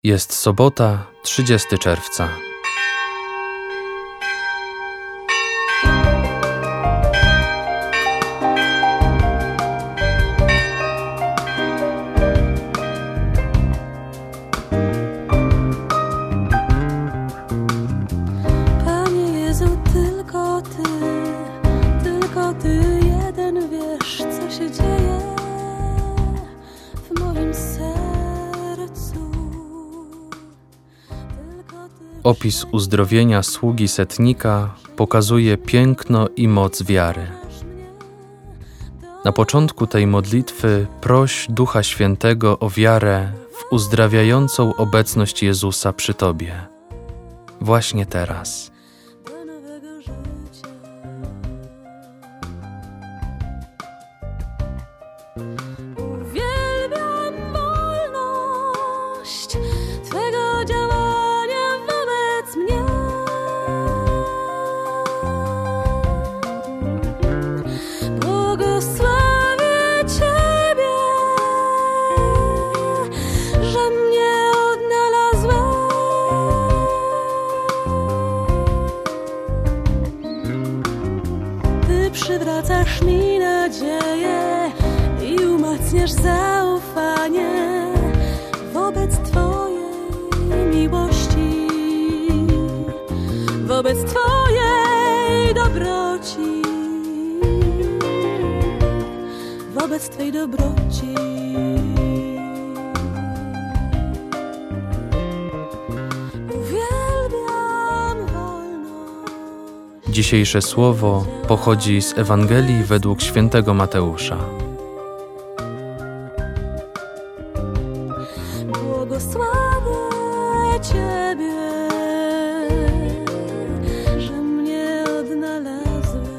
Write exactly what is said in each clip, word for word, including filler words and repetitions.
Jest sobota, trzydziestego czerwca. Panie Jezu, tylko Ty, tylko Ty jeden wiesz, co się dzieje w moim sercu. Opis uzdrowienia sługi setnika pokazuje piękno i moc wiary. Na początku tej modlitwy proś Ducha Świętego o wiarę w uzdrawiającą obecność Jezusa przy Tobie. Właśnie teraz. Uwielbiam wolność Twego działania wobec mnie. Błogosławię Ciebie, że mnie odnalazłeś. Ty przywracasz mi nadzieję i umacniasz zaufanie wobec Twojej miłości, wobec Twojej dobroci, wobec Twojej dobroci. Uwielbiam wolność. Dzisiejsze słowo pochodzi z Ewangelii według świętego Mateusza. Błogosławię Ciebie, że mnie odnalazłeś.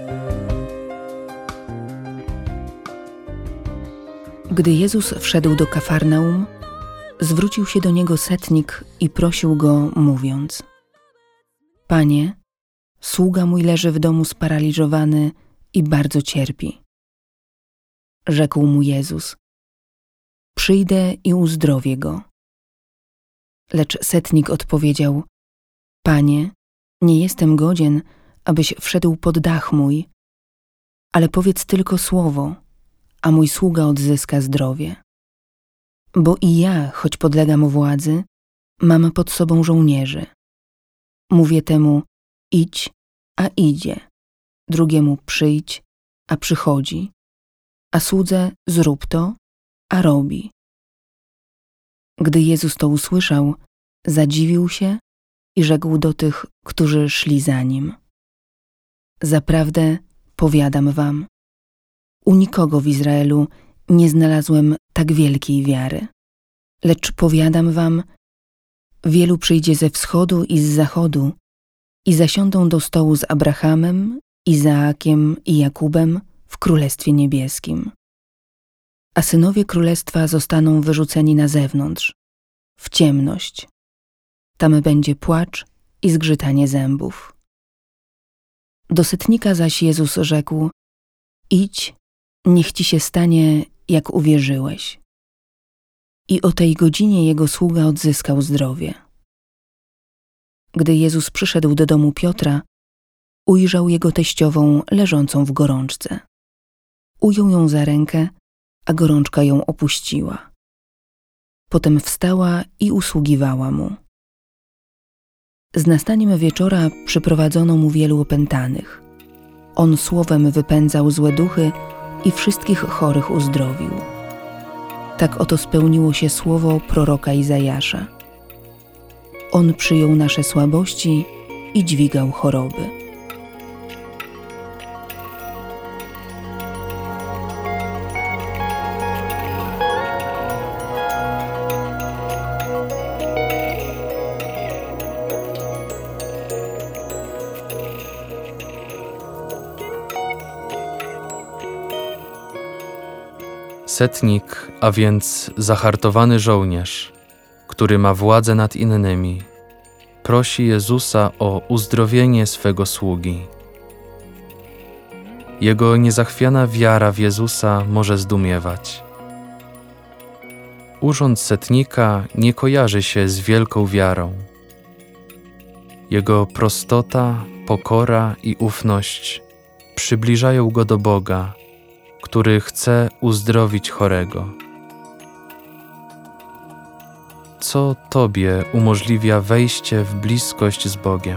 Gdy Jezus wszedł do Kafarnaum, zwrócił się do Niego setnik i prosił Go, mówiąc: Panie, sługa mój leży w domu sparaliżowany i bardzo cierpi. Rzekł mu Jezus: Przyjdę i uzdrowię go. Lecz setnik odpowiedział: Panie, nie jestem godzien, abyś wszedł pod dach mój, ale powiedz tylko słowo, a mój sługa odzyska zdrowie. Bo i ja, choć podlegam władzy, mam pod sobą żołnierzy. Mówię temu: idź, a idzie, drugiemu: przyjdź, a przychodzi, a słudze: zrób to, a robi. Gdy Jezus to usłyszał, zadziwił się i rzekł do tych, którzy szli za Nim: Zaprawdę powiadam wam, u nikogo w Izraelu nie znalazłem tak wielkiej wiary. Lecz powiadam wam, wielu przyjdzie ze wschodu i z zachodu i zasiądą do stołu z Abrahamem, Izaakiem i Jakubem w Królestwie Niebieskim. A synowie Królestwa zostaną wyrzuceni na zewnątrz, w ciemność. Tam będzie płacz i zgrzytanie zębów. Do setnika zaś Jezus rzekł: idź, niech ci się stanie, jak uwierzyłeś. I o tej godzinie jego sługa odzyskał zdrowie. Gdy Jezus przyszedł do domu Piotra, ujrzał jego teściową leżącą w gorączce. Ujął ją za rękę, a gorączka ją opuściła. Potem wstała i usługiwała mu. Z nastaniem wieczora przyprowadzono mu wielu opętanych. On słowem wypędzał złe duchy i wszystkich chorych uzdrowił. Tak oto spełniło się słowo proroka Izajasza. On przyjął nasze słabości i dźwigał choroby. Setnik, a więc zahartowany żołnierz, który ma władzę nad innymi, prosi Jezusa o uzdrowienie swego sługi. Jego niezachwiana wiara w Jezusa może zdumiewać. urząd setnika nie kojarzy się z wielką wiarą. Jego prostota, pokora i ufność przybliżają go do Boga, który chce uzdrowić chorego. Co Tobie umożliwia wejście w bliskość z Bogiem?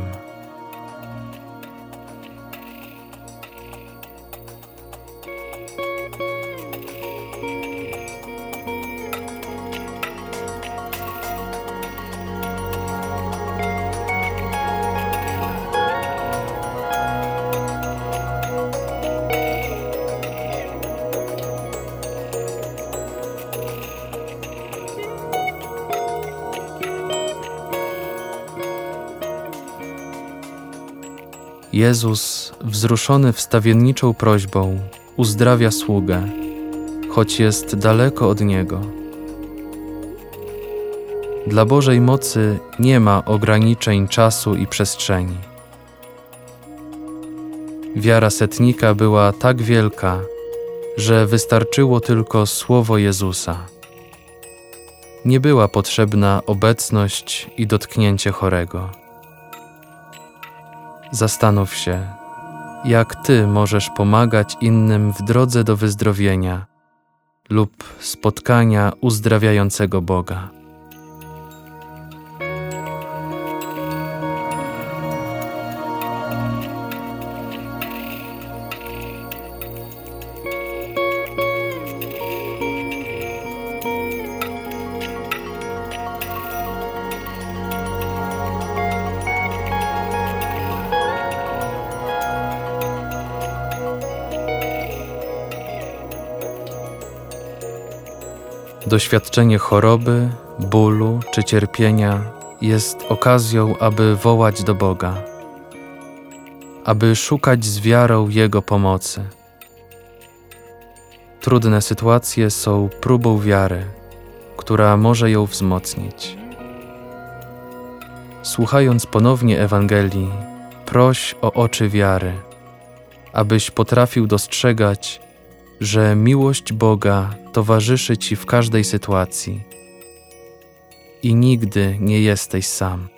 Jezus, wzruszony wstawienniczą prośbą, uzdrawia sługę, choć jest daleko od Niego. Dla Bożej mocy nie ma ograniczeń czasu i przestrzeni. Wiara setnika była tak wielka, że wystarczyło tylko słowo Jezusa. Nie była potrzebna obecność i dotknięcie chorego. Zastanów się, jak Ty możesz pomagać innym w drodze do wyzdrowienia lub spotkania uzdrawiającego Boga. Doświadczenie choroby, bólu czy cierpienia jest okazją, aby wołać do Boga, aby szukać z wiarą Jego pomocy. Trudne sytuacje są próbą wiary, która może ją wzmocnić. Słuchając ponownie Ewangelii, proś o oczy wiary, abyś potrafił dostrzegać, że miłość Boga towarzyszy Ci w każdej sytuacji i nigdy nie jesteś sam.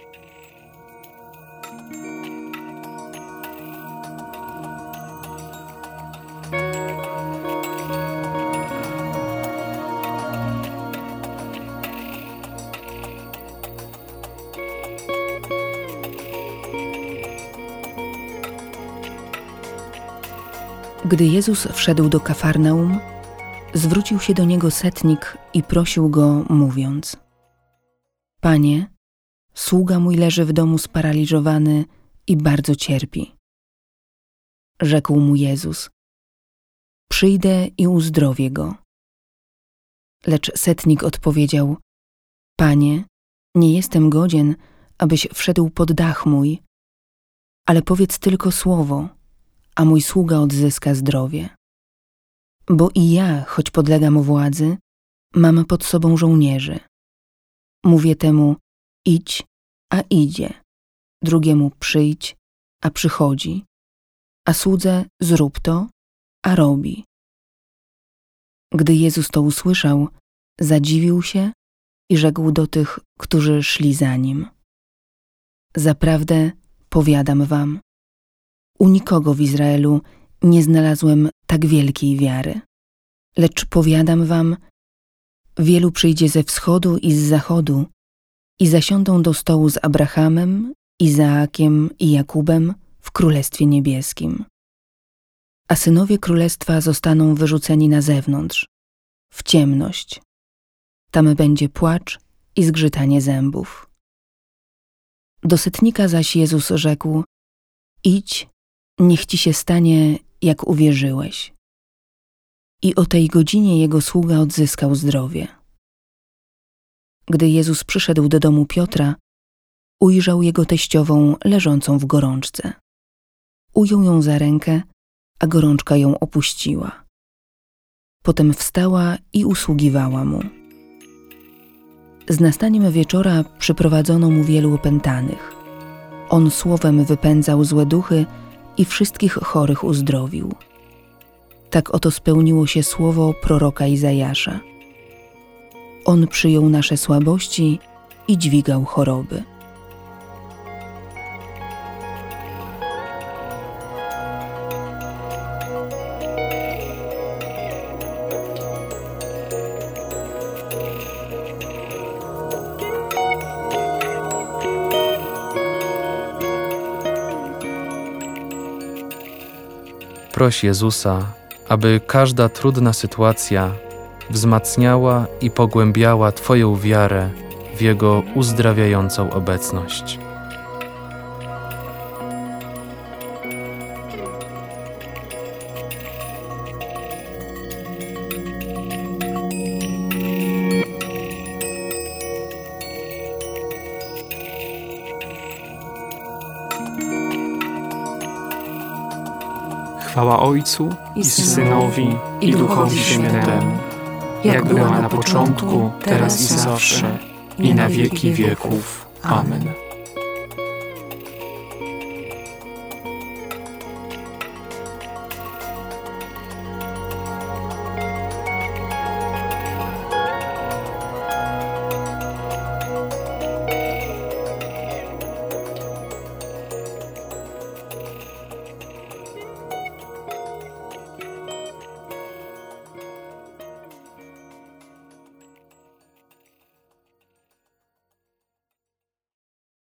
Gdy Jezus wszedł do Kafarnaum, zwrócił się do Niego setnik i prosił Go, mówiąc: Panie, sługa mój leży w domu sparaliżowany i bardzo cierpi. Rzekł mu Jezus: Przyjdę i uzdrowię go. Lecz setnik odpowiedział: Panie, nie jestem godzien, abyś wszedł pod dach mój, ale powiedz tylko słowo, a mój sługa odzyska zdrowie. Bo i ja, choć podlegam władzy, mam pod sobą żołnierzy. Mówię temu: idź, a idzie, drugiemu: przyjdź, a przychodzi, a słudze: zrób to, a robi. Gdy Jezus to usłyszał, zadziwił się i rzekł do tych, którzy szli za Nim: Zaprawdę powiadam wam, u nikogo w Izraelu nie znalazłem tak wielkiej wiary. Lecz powiadam wam, wielu przyjdzie ze wschodu i z zachodu i zasiądą do stołu z Abrahamem, Izaakiem i Jakubem w Królestwie Niebieskim. A synowie Królestwa zostaną wyrzuceni na zewnątrz, w ciemność. Tam będzie płacz i zgrzytanie zębów. Do setnika zaś Jezus rzekł: idź, niech ci się stanie, jak uwierzyłeś. I o tej godzinie jego sługa odzyskał zdrowie. Gdy Jezus przyszedł do domu Piotra, ujrzał jego teściową leżącą w gorączce. Ujął ją za rękę, a gorączka ją opuściła. Potem wstała i usługiwała mu. Z nastaniem wieczora przyprowadzono mu wielu opętanych. On słowem wypędzał złe duchy i wszystkich chorych uzdrowił. Tak oto spełniło się słowo proroka Izajasza. On przyjął nasze słabości i dźwigał choroby. Proś Jezusa, aby każda trudna sytuacja wzmacniała i pogłębiała Twoją wiarę w Jego uzdrawiającą obecność. Chwała Ojcu i Synowi i Duchowi Świętemu, jak była na początku, teraz i zawsze, i na wieki wieków. Amen.